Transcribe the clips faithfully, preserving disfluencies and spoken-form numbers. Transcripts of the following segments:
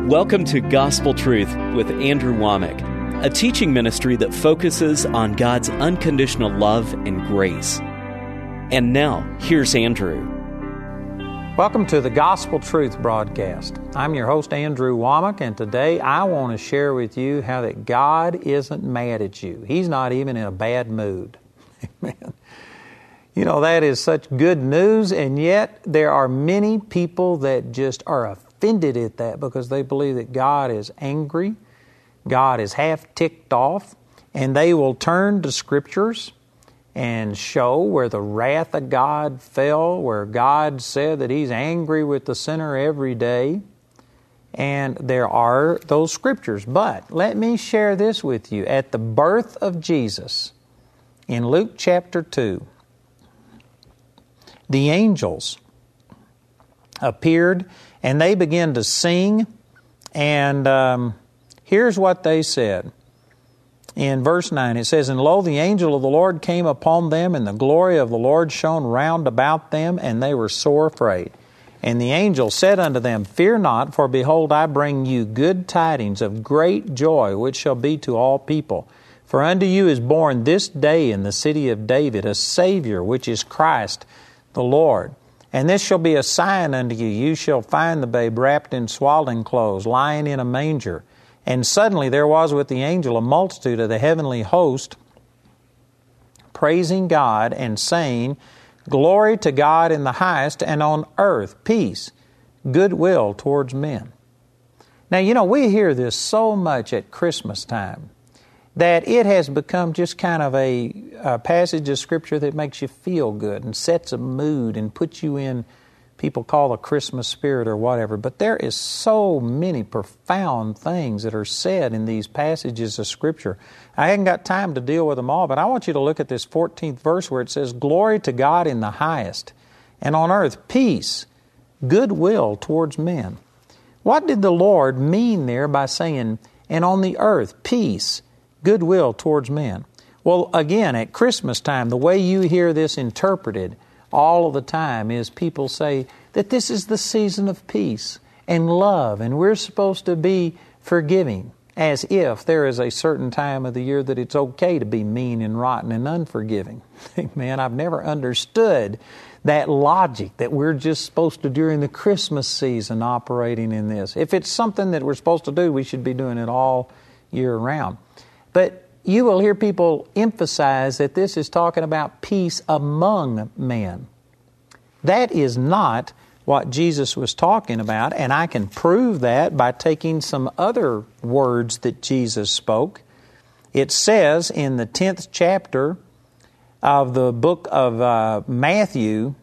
Welcome to Gospel Truth with Andrew Womack, a teaching ministry that focuses on God's unconditional love and grace. And now, here's Andrew. Welcome to the Gospel Truth broadcast. I'm your host, Andrew Womack, and today I want to share with you how that God isn't mad at you. He's not even in a bad mood. Amen. You know, that is such good news, and yet there are many people that just are offended at that because they believe that God is angry, God is half ticked off, and they will turn to Scriptures and show where the wrath of God fell, where God said that He's angry with the sinner every day. And there are those Scriptures. But let me share this with you. At the birth of Jesus, in Luke chapter two, the angels appeared and they began to sing. And um, here's what they said. In verse nine, it says, "And lo, the angel of the Lord came upon them, and the glory of the Lord shone round about them, and they were sore afraid. And the angel said unto them, Fear not, for behold, I bring you good tidings of great joy, which shall be to all people. For unto you is born this day in the city of David a Savior, which is Christ the Lord. And this shall be a sign unto you. You shall find the babe wrapped in swaddling clothes, lying in a manger. And suddenly there was with the angel a multitude of the heavenly host, praising God and saying, Glory to God in the highest, and on earth peace, goodwill towards men." Now, you know, we hear this so much at Christmas time that it has become just kind of a, a passage of Scripture that makes you feel good and sets a mood and puts you in, people call the Christmas spirit or whatever. But there is so many profound things that are said in these passages of Scripture. I haven't got time to deal with them all, but I want you to look at this fourteenth verse where it says, Glory to God in the highest, and on earth peace, goodwill towards men. What did the Lord mean there by saying, and on the earth peace, goodwill towards men? Well, again, at Christmas time, the way you hear this interpreted all of the time is people say that this is the season of peace and love, and we're supposed to be forgiving, as if there is a certain time of the year that it's okay to be mean and rotten and unforgiving. Man, I've never understood that logic that we're just supposed to, during the Christmas season, operating in this. If it's something that we're supposed to do, we should be doing it all year round. But you will hear people emphasize that this is talking about peace among men. That is not what Jesus was talking about, and I can prove that by taking some other words that Jesus spoke. It says in the tenth chapter of the book of uh, Matthew,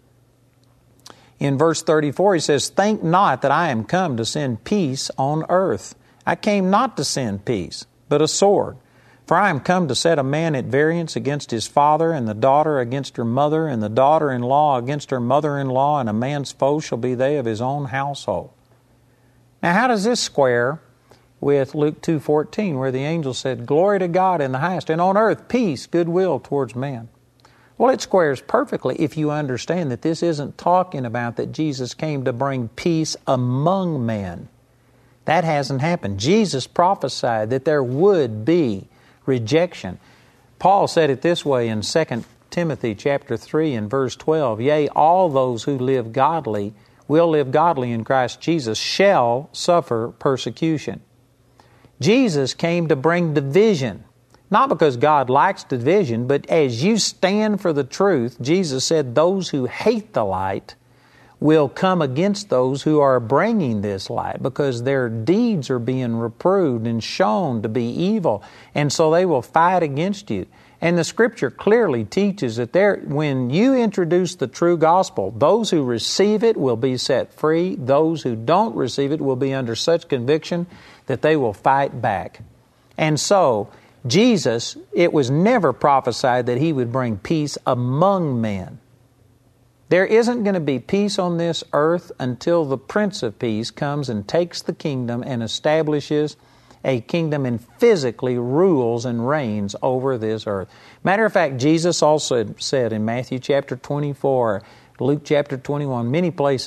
in verse thirty-four, He says, Think not that I am come to send peace on earth. I came not to send peace, but a sword. For I am come to set a man at variance against his father, and the daughter against her mother, and the daughter-in-law against her mother-in-law, and a man's foes shall be they of his own household. Now, how does this square with Luke two fourteen, where the angel said, Glory to God in the highest, and on earth peace, goodwill towards men? Well, it squares perfectly if you understand that this isn't talking about that Jesus came to bring peace among men. That hasn't happened. Jesus prophesied that there would be rejection. Paul said it this way in Second Timothy chapter three and verse twelve, Yea, all those who live godly, will live godly in Christ Jesus, shall suffer persecution. Jesus came to bring division, not because God likes division, but as you stand for the truth, Jesus said those who hate the light will come against those who are bringing this light because their deeds are being reproved and shown to be evil, and so they will fight against you. And the Scripture clearly teaches that there, when you introduce the true gospel, those who receive it will be set free. Those who don't receive it will be under such conviction that they will fight back. And so, Jesus, it was never prophesied that He would bring peace among men. There isn't going to be peace on this earth until the Prince of Peace comes and takes the kingdom and establishes a kingdom and physically rules and reigns over this earth. Matter of fact, Jesus also said in Matthew chapter twenty-four, Luke chapter twenty-one, many places,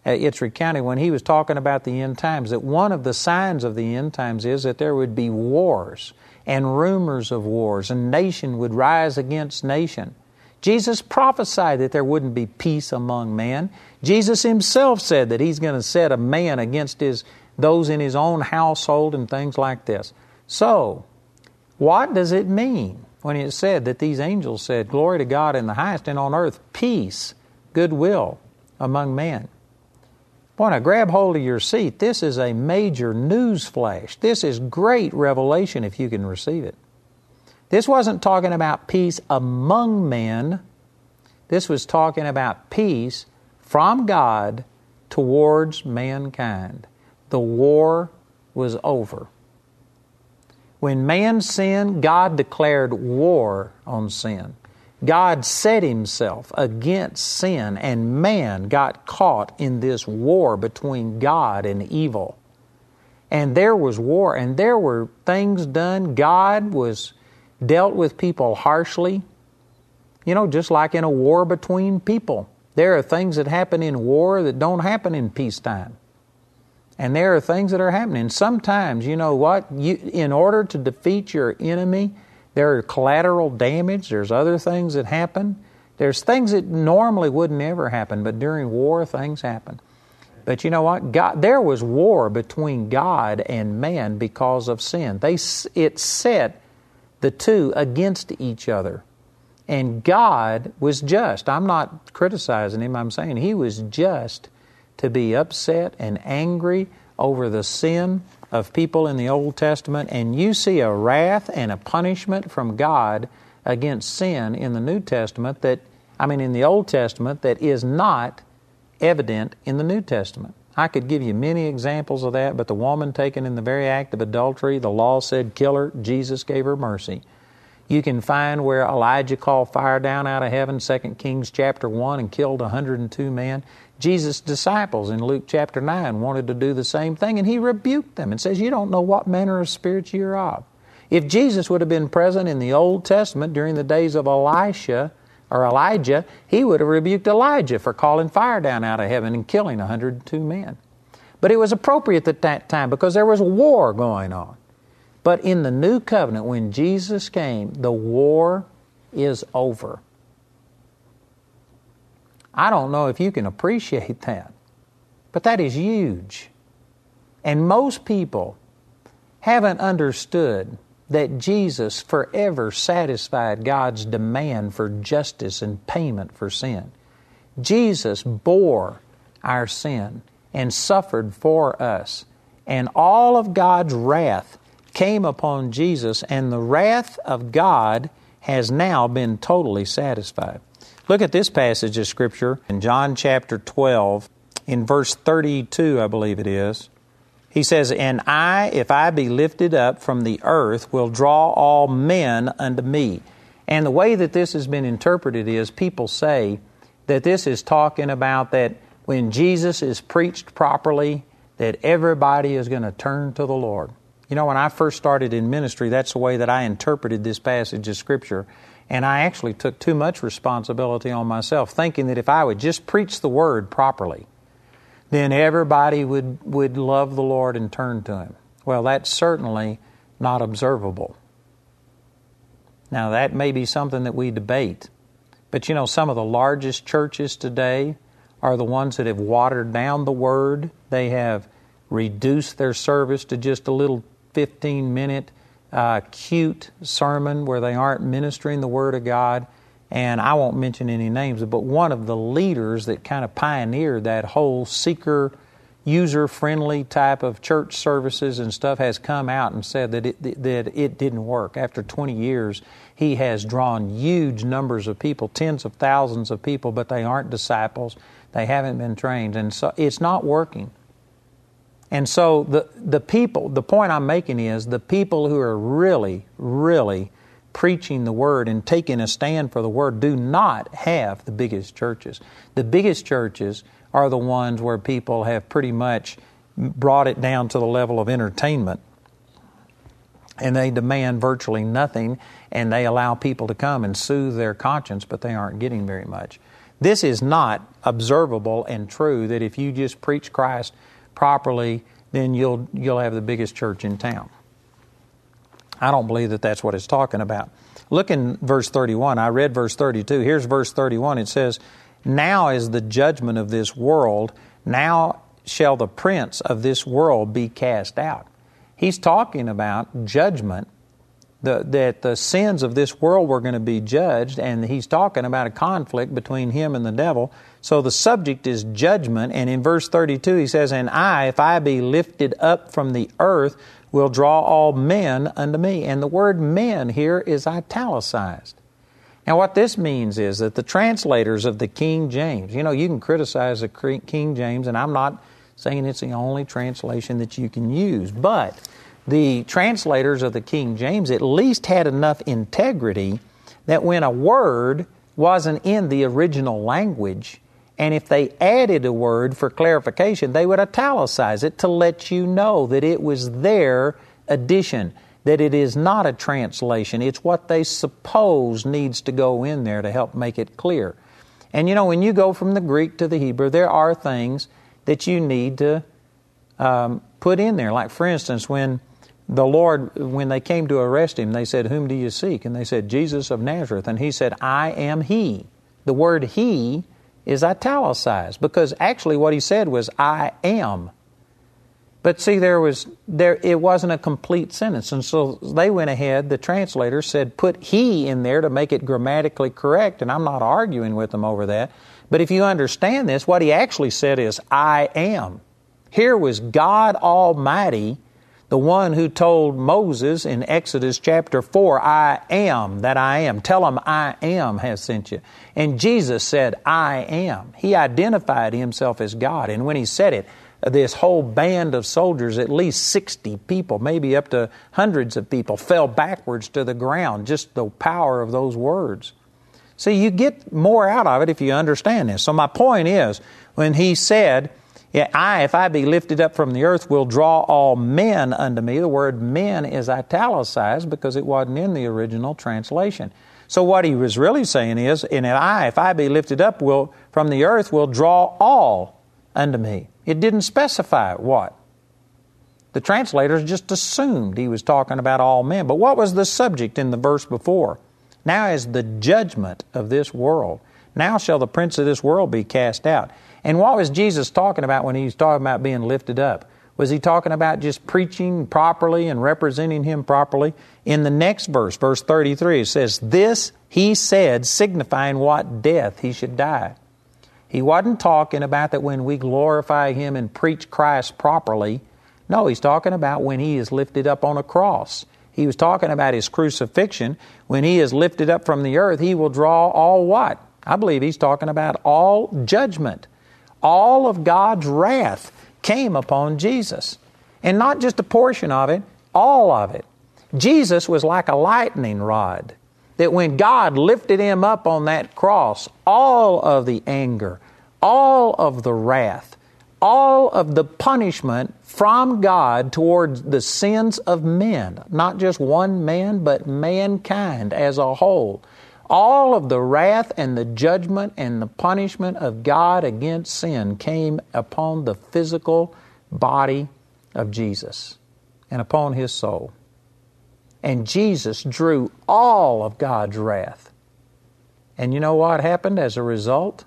uh, it's recounted when he was talking about the end times that one of the signs of the end times is that there would be wars and rumors of wars, and nation would rise against nation. Jesus prophesied that there wouldn't be peace among men. Jesus himself said that he's going to set a man against his those in his own household and things like this. So, what does it mean when it said that these angels said, "Glory to God in the highest, and on earth peace, goodwill among men"? Boy, now grab hold of your seat. This is a major news flash. This is great revelation if you can receive it. This wasn't talking about peace among men. This was talking about peace from God towards mankind. The war was over. When man sinned, God declared war on sin. God set himself against sin, and man got caught in this war between God and evil. And there was war, and there were things done. God was dealt with people harshly. You know, just like in a war between people. There are things that happen in war that don't happen in peacetime. And there are things that are happening. Sometimes, you know what? You, in order to defeat your enemy, there are collateral damage. There's other things that happen. There's things that normally wouldn't ever happen, but during war, things happen. But you know what? God, there was war between God and man because of sin. They, it set the two against each other. And God was just. I'm not criticizing Him. I'm saying He was just to be upset and angry over the sin of people in the Old Testament. And you see a wrath and a punishment from God against sin in the New Testament that, I mean in the Old Testament, that is not evident in the New Testament. I could give you many examples of that, but the woman taken in the very act of adultery, the law said kill her, Jesus gave her mercy. You can find where Elijah called fire down out of heaven, Second Kings chapter one, and killed one hundred two men. Jesus' disciples in Luke chapter nine wanted to do the same thing, and He rebuked them and says, you don't know what manner of spirits you're of. If Jesus would have been present in the Old Testament during the days of Elisha or Elijah, He would have rebuked Elijah for calling fire down out of heaven and killing one hundred two men. But it was appropriate at that time because there was war going on. But in the New Covenant, when Jesus came, the war is over. I don't know if you can appreciate that, but that is huge. And most people haven't understood that Jesus forever satisfied God's demand for justice and payment for sin. Jesus bore our sin and suffered for us. And all of God's wrath came upon Jesus, and the wrath of God has now been totally satisfied. Look at this passage of Scripture in John chapter twelve, in verse thirty-two, I believe it is. He says, and I, if I be lifted up from the earth, will draw all men unto me. And the way that this has been interpreted is people say that this is talking about that when Jesus is preached properly, that everybody is going to turn to the Lord. You know, when I first started in ministry, that's the way that I interpreted this passage of Scripture. And I actually took too much responsibility on myself, thinking that if I would just preach the Word properly, then everybody would, would love the Lord and turn to Him. Well, that's certainly not observable. Now, that may be something that we debate. But you know, some of the largest churches today are the ones that have watered down the Word. They have reduced their service to just a little fifteen-minute uh, cute sermon where they aren't ministering the Word of God. And I won't mention any names, but one of the leaders that kind of pioneered that whole seeker, user-friendly type of church services and stuff has come out and said that it, that it didn't work. After twenty years, he has drawn huge numbers of people, tens of thousands of people, but they aren't disciples. They haven't been trained, and so it's not working. And so the the people, the point I'm making is the people who are really, really preaching the Word and taking a stand for the Word do not have the biggest churches. The biggest churches are the ones where people have pretty much brought it down to the level of entertainment. And they demand virtually nothing, and they allow people to come and soothe their conscience, but they aren't getting very much. This is not observable and true that if you just preach Christ properly, then you'll you'll have the biggest church in town. I don't believe that that's what it's talking about. Look in verse thirty-one. I read verse thirty-two. Here's verse thirty-one. It says, "Now is the judgment of this world. Now shall the prince of this world be cast out." He's talking about judgment, the, that the sins of this world were going to be judged, and he's talking about a conflict between him and the devil. So the subject is judgment, and in verse thirty-two he says, "And I, if I be lifted up from the earth, will draw all men unto me." And the word men here is italicized. Now what this means is that the translators of the King James, you know, you can criticize the King James, and I'm not saying it's the only translation that you can use, but the translators of the King James at least had enough integrity that when a word wasn't in the original language, and if they added a word for clarification, they would italicize it to let you know that it was their addition, that it is not a translation. It's what they suppose needs to go in there to help make it clear. And you know, when you go from the Greek to the Hebrew, there are things that you need to um, put in there. Like, for instance, when the Lord, when they came to arrest Him, they said, "Whom do you seek?" And they said, "Jesus of Nazareth." And He said, "I am He." The word He is italicized because actually what He said was, "I am." But see, there was there it wasn't a complete sentence. And so they went ahead, the translators said, put He in there to make it grammatically correct. And I'm not arguing with them over that. But if you understand this, what He actually said is, "I am." Here was God Almighty, the one who told Moses in Exodus chapter four, "I am that I am." Tell him, "I am has sent you." And Jesus said, "I am." He identified Himself as God. And when He said it, this whole band of soldiers, at least sixty people, maybe up to hundreds of people, fell backwards to the ground. Just the power of those words. See, you get more out of it if you understand this. So my point is, when He said, yeah, "I, if I be lifted up from the earth, will draw all men unto me," the word "men" is italicized because it wasn't in the original translation. So what He was really saying is, "And I, if I be lifted up will from the earth, will draw all unto me." It didn't specify what. The translators just assumed He was talking about all men. But what was the subject in the verse before? "Now is the judgment of this world. Now shall the prince of this world be cast out." And what was Jesus talking about when He was talking about being lifted up? Was He talking about just preaching properly and representing Him properly? In the next verse, verse thirty-three, it says, "This He said, signifying what death He should die." He wasn't talking about that when we glorify Him and preach Christ properly. No, He's talking about when He is lifted up on a cross. He was talking about His crucifixion. When He is lifted up from the earth, He will draw all what? I believe He's talking about all judgment. All of God's wrath came upon Jesus. And not just a portion of it, all of it. Jesus was like a lightning rod. That when God lifted Him up on that cross, all of the anger, all of the wrath, all of the punishment from God towards the sins of men, not just one man, but mankind as a whole, all of the wrath and the judgment and the punishment of God against sin came upon the physical body of Jesus and upon His soul. And Jesus drew all of God's wrath. And you know what happened as a result?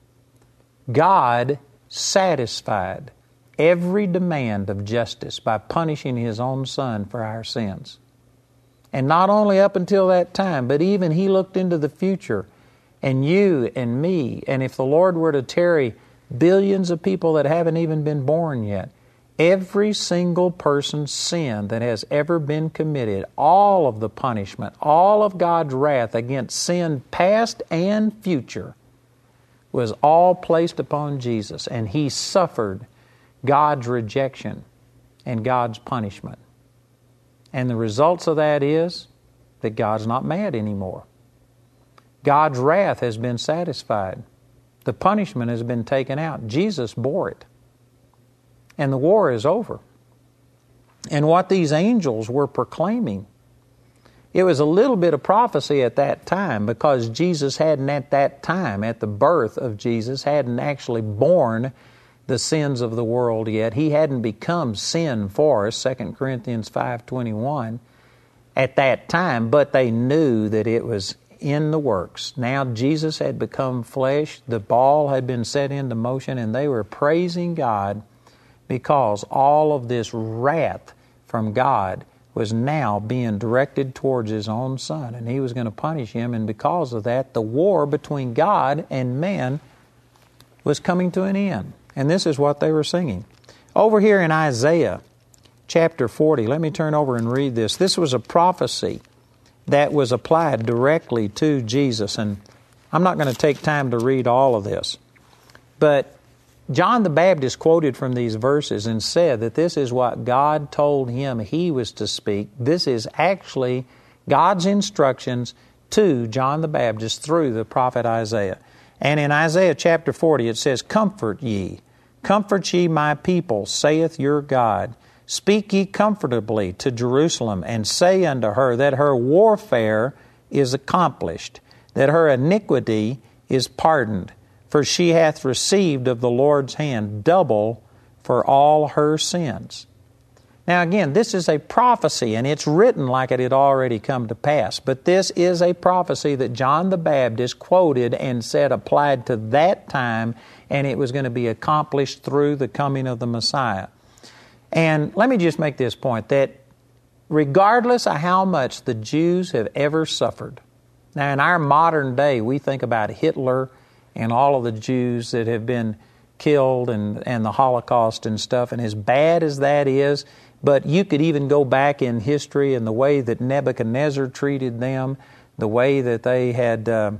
God satisfied every demand of justice by punishing His own Son for our sins. And not only up until that time, but even He looked into the future. And you and me, and if the Lord were to tarry, billions of people that haven't even been born yet, every single person's sin that has ever been committed, all of the punishment, all of God's wrath against sin past and future was all placed upon Jesus. And He suffered God's rejection and God's punishment. And the results of that is that God's not mad anymore. God's wrath has been satisfied. The punishment has been taken out. Jesus bore it. And the war is over. And what these angels were proclaiming It was a little bit of prophecy at that time because Jesus hadn't at that time, at the birth of Jesus, hadn't actually borne the sins of the world yet. He hadn't become sin for us, Second Corinthians five twenty-one, at that time, but they knew that it was in the works. Now Jesus had become flesh, the ball had been set into motion, and they were praising God because all of this wrath from God was now being directed towards His own Son, and He was going to punish him, and because of that, the war between God and man was coming to an end. And this is what they were singing. Over here in Isaiah chapter forty, let me turn over and read this. This was a prophecy that was applied directly to Jesus, and I'm not going to take time to read all of this, but John the Baptist quoted from these verses and said that this is what God told him he was to speak. This is actually God's instructions to John the Baptist through the prophet Isaiah. And in Isaiah chapter forty it says, "Comfort ye, comfort ye my people, saith your God. Speak ye comfortably to Jerusalem, and say unto her that her warfare is accomplished, that her iniquity is pardoned. For she hath received of the Lord's hand double for all her sins." Now again, this is a prophecy, and it's written like it had already come to pass. But this is a prophecy that John the Baptist quoted and said applied to that time, and it was going to be accomplished through the coming of the Messiah. And let me just make this point, that regardless of how much the Jews have ever suffered, now in our modern day we think about Hitler and all of the Jews that have been killed and, and the Holocaust and stuff, and as bad as that is, but you could even go back in history and the way that Nebuchadnezzar treated them, the way that they had, uh,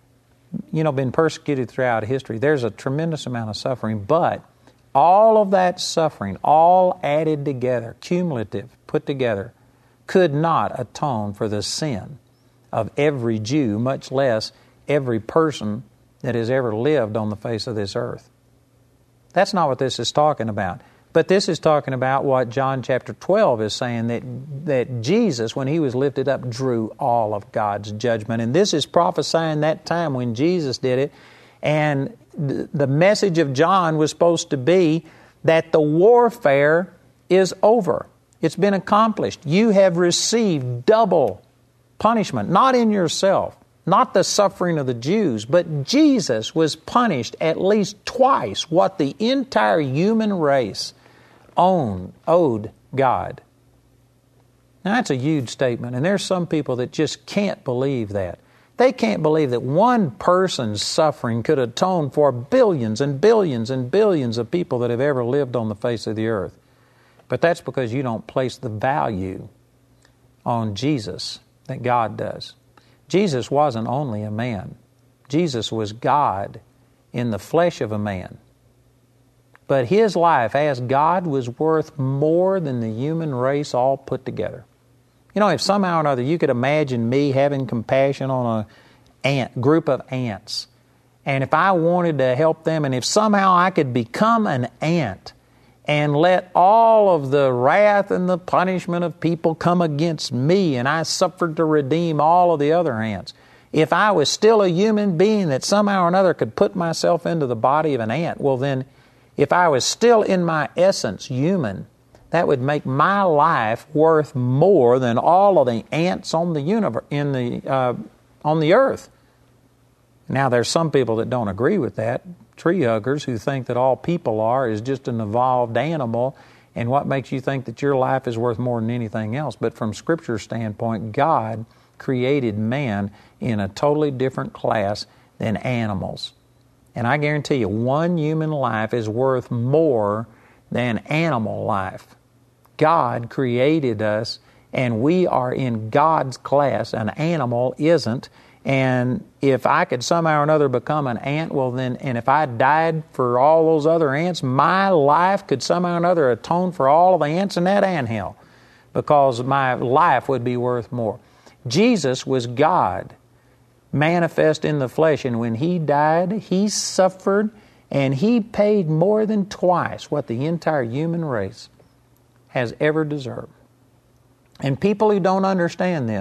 you know, been persecuted throughout history. There's a tremendous amount of suffering, but all of that suffering, all added together, cumulative, put together, could not atone for the sin of every Jew, much less every person that has ever lived on the face of this earth. That's not what this is talking about. But this is talking about what John chapter twelve is saying, that, that Jesus, when He was lifted up, drew all of God's judgment. And this is prophesying that time when Jesus did it. And th- the message of John was supposed to be that the warfare is over. It's been accomplished. You have received double punishment, not in yourself, not the suffering of the Jews, but Jesus was punished at least twice what the entire human race owned, owed God. Now that's a huge statement, and there's some people that just can't believe that. They can't believe that one person's suffering could atone for billions and billions and billions of people that have ever lived on the face of the earth. But that's because you don't place the value on Jesus that God does. Jesus wasn't only a man. Jesus was God in the flesh of a man. But His life as God was worth more than the human race all put together. You know, if somehow or another you could imagine me having compassion on a ant, group of ants, and if I wanted to help them, and if somehow I could become an ant and let all of the wrath and the punishment of people come against me, and I suffered to redeem all of the other ants, if I was still a human being that somehow or another could put myself into the body of an ant, well then, if I was still in my essence human, that would make my life worth more than all of the ants on the universe, in the uh, on the earth. Now, there's some people that don't agree with that. Tree huggers who think that all people are is just an evolved animal, and what makes you think that your life is worth more than anything else? But from Scripture's standpoint, God created man in a totally different class than animals. And I guarantee you, one human life is worth more than animal life. God created us, and we are in God's class. An animal isn't. And if I could somehow or another become an ant, well then, and if I died for all those other ants, my life could somehow or another atone for all of the ants in that anthill, because my life would be worth more. Jesus was God, manifest in the flesh, and when He died, He suffered, and He paid more than twice what the entire human race has ever deserved. And people who don't understand this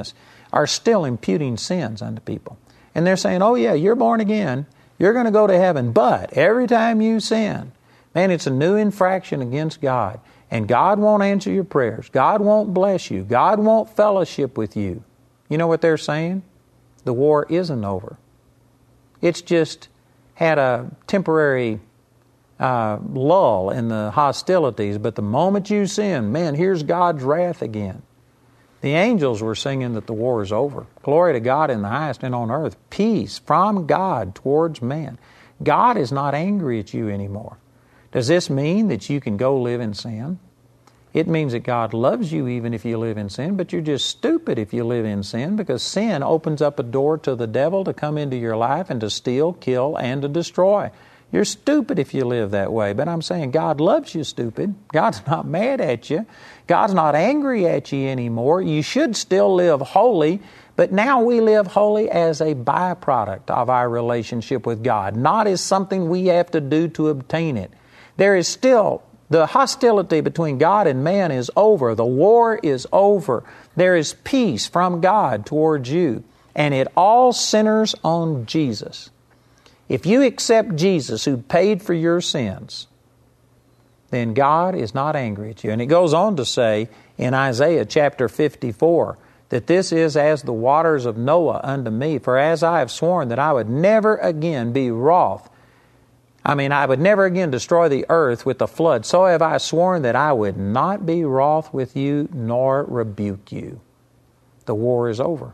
are still imputing sins unto people. And they're saying, oh yeah, you're born again, you're going to go to heaven, but every time you sin, man, it's a new infraction against God. And God won't answer your prayers. God won't bless you. God won't fellowship with you. You know what they're saying? The war isn't over. It's just had a temporary uh, lull in the hostilities, but the moment you sin, man, here's God's wrath again. The angels were singing that the war is over. Glory to God in the highest, and on earth peace from God towards man. God is not angry at you anymore. Does this mean that you can go live in sin? It means that God loves you even if you live in sin, but you're just stupid if you live in sin, because sin opens up a door to the devil to come into your life and to steal, kill, and to destroy. You're stupid if you live that way, but I'm saying God loves you, stupid. God's not mad at you. God's not angry at you anymore. You should still live holy, but now we live holy as a byproduct of our relationship with God, not as something we have to do to obtain it. There is still, the hostility between God and man is over. The war is over. There is peace from God towards you, and it all centers on Jesus. If you accept Jesus who paid for your sins, then God is not angry at you. And it goes on to say in Isaiah chapter fifty-four that this is as the waters of Noah unto me. For as I have sworn that I would never again be wroth, I mean, I would never again destroy the earth with the flood, so have I sworn that I would not be wroth with you nor rebuke you. The war is over.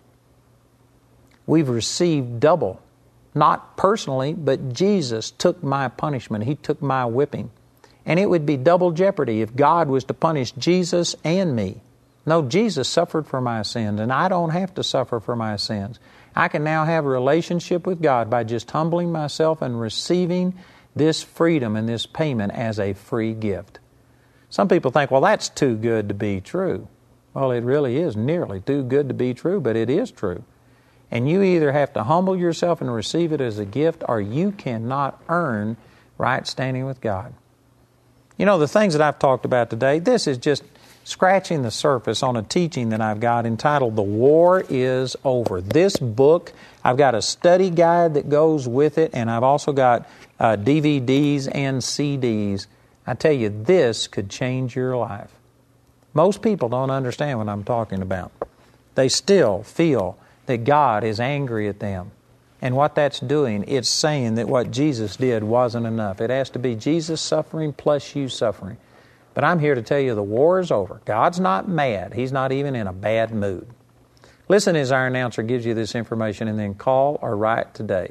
We've received double. Not personally, but Jesus took my punishment. He took my whipping. And it would be double jeopardy if God was to punish Jesus and me. No, Jesus suffered for my sins, and I don't have to suffer for my sins. I can now have a relationship with God by just humbling myself and receiving this freedom and this payment as a free gift. Some people think, well, that's too good to be true. Well, it really is nearly too good to be true, but it is true. And you either have to humble yourself and receive it as a gift, or you cannot earn right standing with God. You know, the things that I've talked about today, this is just scratching the surface on a teaching that I've got entitled, The War is Over. This book, I've got a study guide that goes with it, and I've also got uh, D V Ds and C Ds. I tell you, this could change your life. Most people don't understand what I'm talking about. They still feel that God is angry at them. And what that's doing, it's saying that what Jesus did wasn't enough. It has to be Jesus suffering plus you suffering. But I'm here to tell you the war is over. God's not mad. He's not even in a bad mood. Listen as our announcer gives you this information, and then call or write today.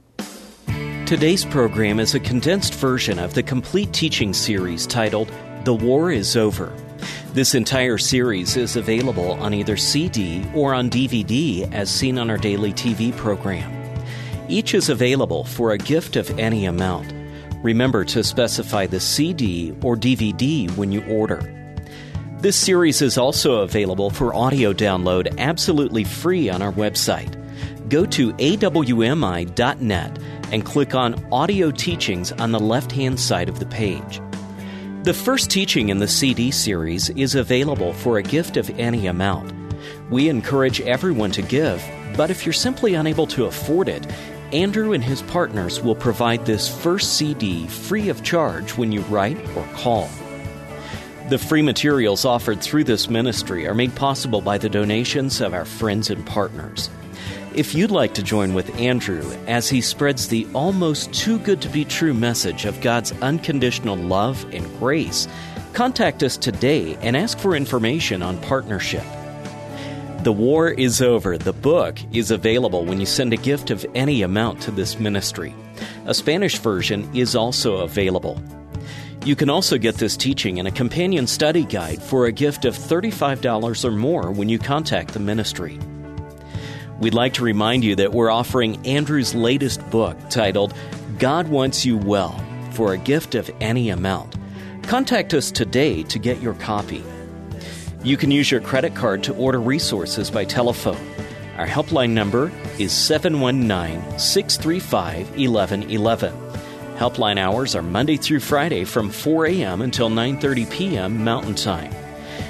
Today's program is a condensed version of the complete teaching series titled, The War is Over. This entire series is available on either C D or on D V D as seen on our daily T V program. Each is available for a gift of any amount. Remember to specify the C D or D V D when you order. This series is also available for audio download absolutely free on our website. Go to A W M I dot net and click on Audio Teachings on the left-hand side of the page. The first teaching in the C D series is available for a gift of any amount. We encourage everyone to give, but if you're simply unable to afford it, Andrew and his partners will provide this first C D free of charge when you write or call. The free materials offered through this ministry are made possible by the donations of our friends and partners. If you'd like to join with Andrew as he spreads the almost too good to be true message of God's unconditional love and grace, contact us today and ask for information on partnership. The War is Over. The book is available when you send a gift of any amount to this ministry. A Spanish version is also available. You can also get this teaching and a companion study guide for a gift of thirty-five dollars or more when you contact the ministry. We'd like to remind you that we're offering Andrew's latest book titled, God Wants You Well, for a gift of any amount. Contact us today to get your copy. You can use your credit card to order resources by telephone. Our helpline number is seven one nine, six three five, one one one one. Helpline hours are Monday through Friday from four a.m. until nine thirty p.m. Mountain Time.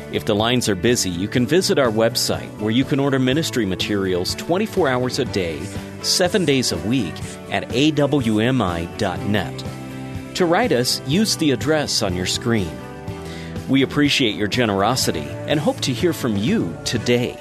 If the lines are busy, you can visit our website where you can order ministry materials twenty-four hours a day, seven days a week at a w m i dot net. To write us, use the address on your screen. We appreciate your generosity and hope to hear from you today.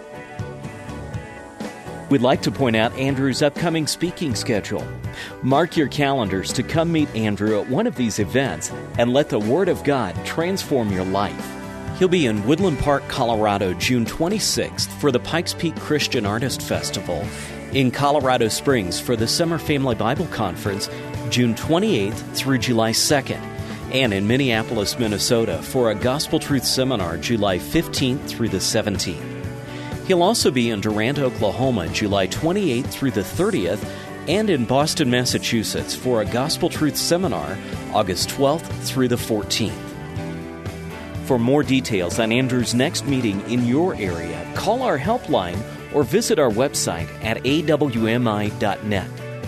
We'd like to point out Andrew's upcoming speaking schedule. Mark your calendars to come meet Andrew at one of these events and let the Word of God transform your life. He'll be in Woodland Park, Colorado, June twenty-sixth for the Pikes Peak Christian Artist Festival, in Colorado Springs for the Summer Family Bible Conference, June twenty-eighth through July second, and in Minneapolis, Minnesota for a Gospel Truth Seminar, July fifteenth through the seventeenth. He'll also be in Durant, Oklahoma, July twenty-eighth through the thirtieth, and in Boston, Massachusetts for a Gospel Truth Seminar, August twelfth through the fourteenth. For more details on Andrew's next meeting in your area, call our helpline or visit our website at a w m i dot net.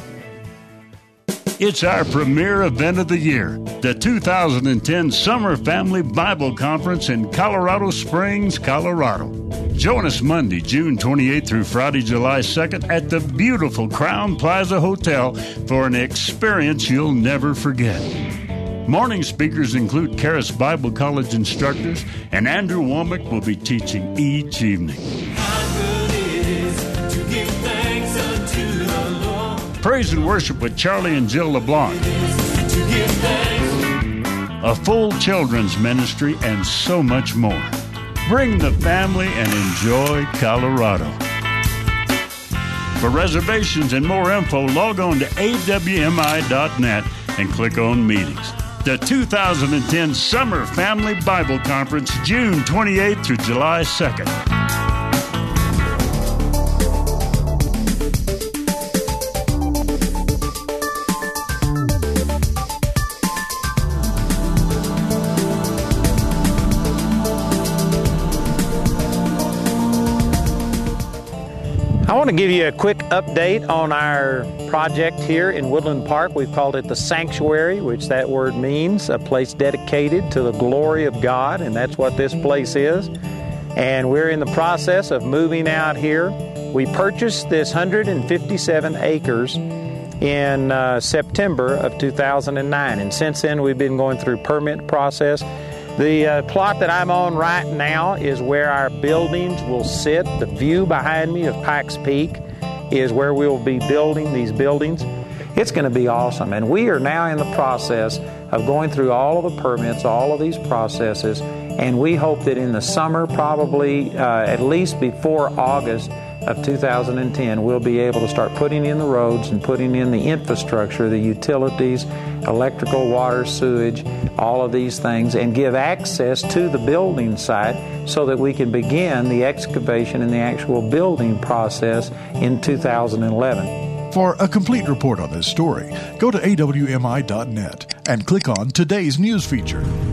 It's our premier event of the year, the two thousand ten Summer Family Bible Conference in Colorado Springs, Colorado. Join us Monday, June twenty-eighth through Friday, July second at the beautiful Crown Plaza Hotel for an experience you'll never forget. Morning speakers include Charis Bible College instructors, and Andrew Womack will be teaching each evening. How good it is to give thanks unto the Lord. Praise and worship with Charlie and Jill LeBlanc. To give thanks. A full children's ministry, and so much more. Bring the family and enjoy Colorado. For reservations and more info, log on to a w m i dot net and click on Meetings. The two thousand ten Summer Family Bible Conference, June twenty-eighth through July second. I want to give you a quick update on our project here in Woodland Park. We've called it the Sanctuary, which that word means a place dedicated to the glory of God, and that's what this place is. And we're in the process of moving out here. We purchased this one hundred fifty-seven acres in uh, September of two thousand nine, and since then we've been going through permit process. The uh, plot that I'm on right now is where our buildings will sit. The view behind me of Pikes Peak is where we'll be building these buildings. It's going to be awesome. And we are now in the process of going through all of the permits, all of these processes, and we hope that in the summer, probably uh, at least before August of two thousand ten, we'll be able to start putting in the roads and putting in the infrastructure, the utilities, electrical, water, sewage, all of these things, and give access to the building site so that we can begin the excavation and the actual building process in two thousand eleven. For a complete report on this story, go to a w m i dot net and click on today's news feature.